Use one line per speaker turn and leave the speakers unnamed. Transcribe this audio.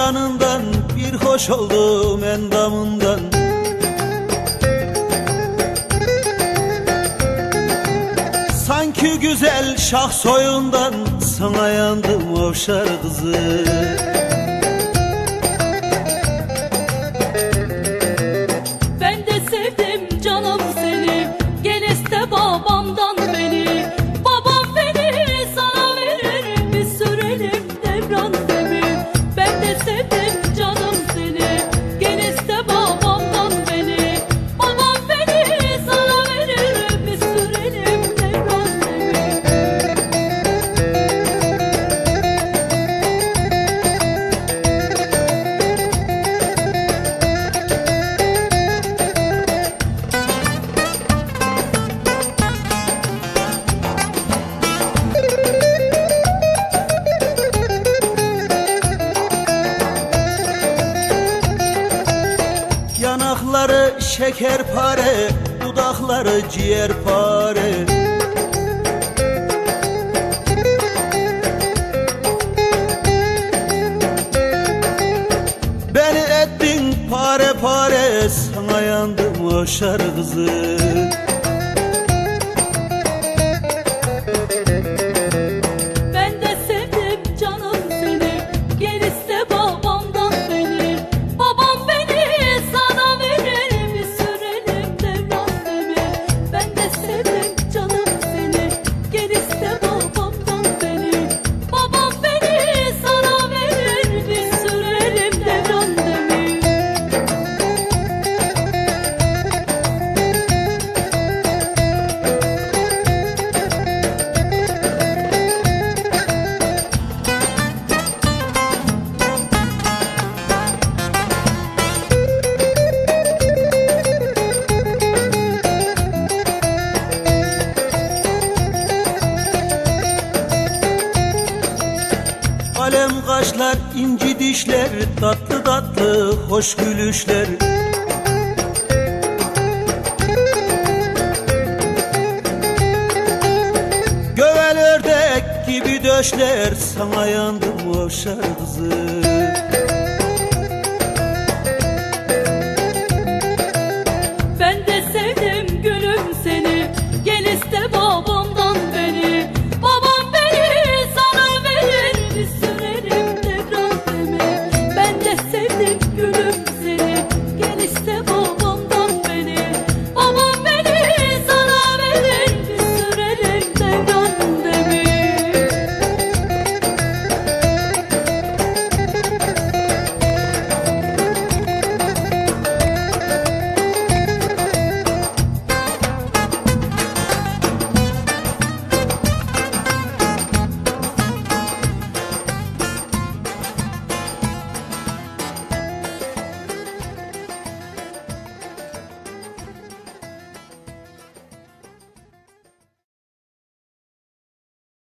canından bir hoş oldum endamından. Sanki güzel şah soyundan sana yandım ovşar kızı.
Ben de sevdim canım seni, gel iste babamdan beni. Babam beni sana verir, bir sürelim devran demir. Ben de sevdim canım seni, gel iste babamdan beni. Babam beni sana verir, bir sürelim devran demir.
Yanakları şekerpare, dudakları ciğerpare. Beni ettin pare pare, sana yandım ovşar kızı.
Ben de sevdim canım seni, gel iste babamdan beni. Babam beni sana verir, bir sürelim devran demir. Ben de sevdim canım seni, gel iste babamdan beni. Babam beni sana verir, bir sürelim devran demir.
Kalem kaşlar, inci dişler, tatlı tatlı hoş gülüşler. Gövel ördek gibi döşler, sana yandım ovşar kızı.